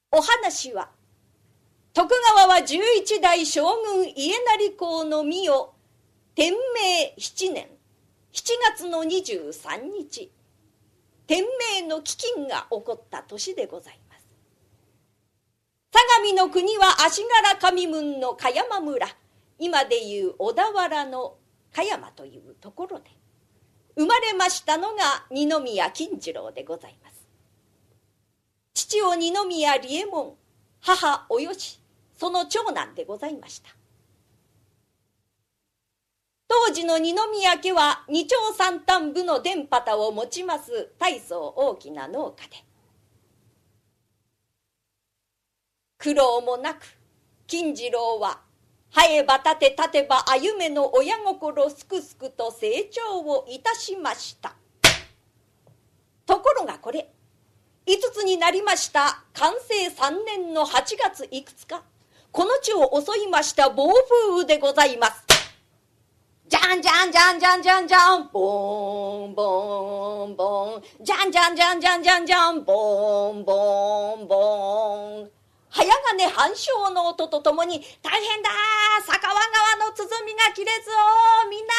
お話は徳川は11代将軍家斉公の御代天明7年7月の23日、天明の飢饉が起こった年でございます。相模の国は足柄上郡の香山村、今でいう小田原の香山というところで生まれましたのが二宮金次郎でございます。父を二宮利右衛門、母およし、その長男でございました。当時の二宮家は二丁三反部の田畑を持ちます大層大きな農家で、苦労もなく金次郎は生えば立て立てば歩めの親心すくすくと成長をいたしました。ところがこれ5つになりました寛政3年の8月いくつか、この地を襲いました暴風雨でございます。じゃんじゃんじゃんじゃんじゃんじゃん、ボンボンボン、じゃんじゃんじゃんじゃんじゃんじゃん、ボンボンボン。早金半鐘の音とともに、大変だー、佐川川の鼓が切れずお、みんな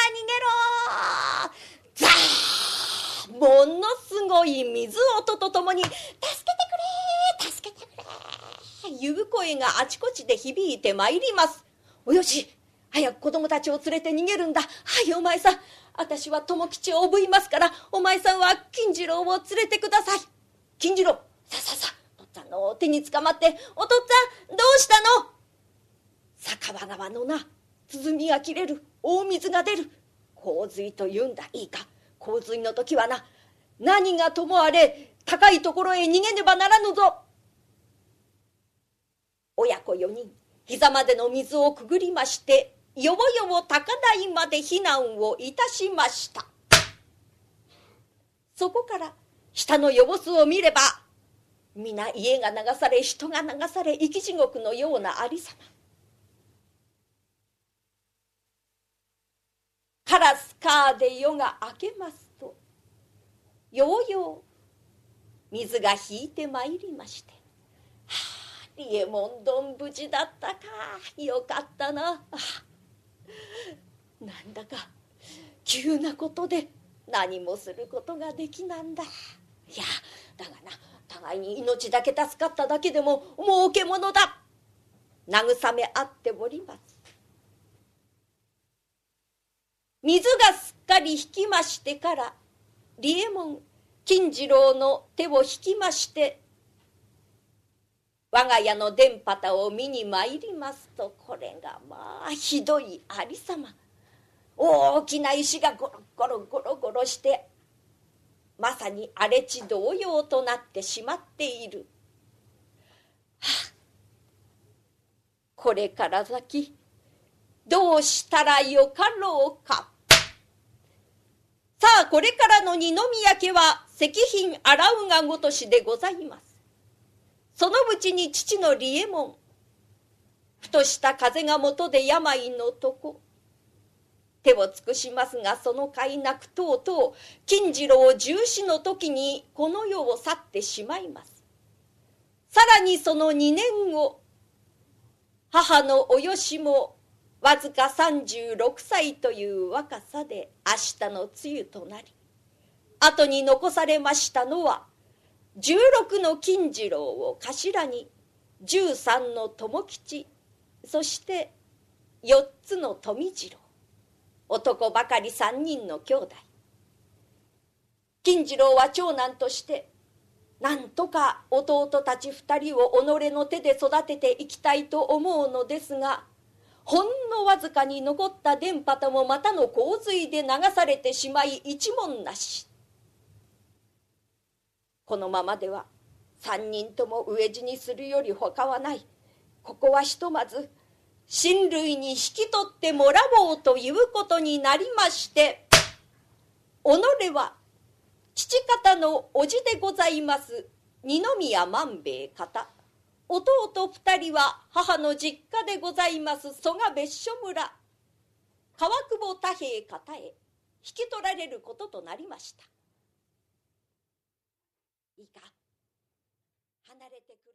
逃げろー、ザー、ものすごい水音とともに、助けてくれー、助けてくれー、いう声があちこちで響いてまいります。およし、早く子供たちを連れて逃げるんだ。はい、お前さん、私は友吉をおぶいますから、お前さんは金次郎を連れてください。金次郎、さささ、お父っつぁんの手につかまって、お父っつぁん、どうしたの？佐川川のな、鼓が切れる、大水が出る。洪水と言うんだ。いいか、洪水の時はな、何がともあれ、高いところへ逃げねばならぬぞ。親子4人、膝までの水をくぐりまして、よぼよぼ高台まで避難をいたしました。そこから下のよぼすを見れば、皆家が流され、人が流され、生き地獄のようなありさま。カラスカーで夜が明けますと、ようよう水が引いてまいりまして、はあ、利右衛門どん無事だったか、よかったな。なんだか急なことで何もすることができなんだ。いやだがな、互いに命だけ助かっただけでも儲けものだ。慰め合っております。水がすっかり引きましてから、利右衛門金次郎の手を引きまして、我が家の田畑を見に参りますと、これがまあひどいありさま。大きな石がゴロゴロゴロゴロして、まさに荒れ地同様となってしまっている。はあ、これから先どうしたらよかろうか。さあ、これからの二宮家は石品洗うがごとしでございます。そのうちに父の利右衛門、ふとした風がもとで病のとこ、手を尽くしますが、その甲斐なくとうとう金次郎14の時にこの世を去ってしまいます。さらにその2年後、母のおよしもわずか36歳という若さで明日の梅雨となり、後に残されましたのは16の金次郎を頭に13の友吉、そして4つの富次郎、男ばかり3人の兄弟。金次郎は長男としてなんとか弟たち2人を己の手で育てていきたいと思うのですが、ほんのわずかに残った田畑もまたの洪水で流されてしまい一文なし。このままでは3人とも飢え死にするより他はない。ここはひとまず親類に引き取ってもらおうということになりまして、己は父方の叔父でございます二宮万兵衛方、弟2人は母の実家でございます曽我別所村川久保太兵衛方へ引き取られることとなりました。いいか、離れてく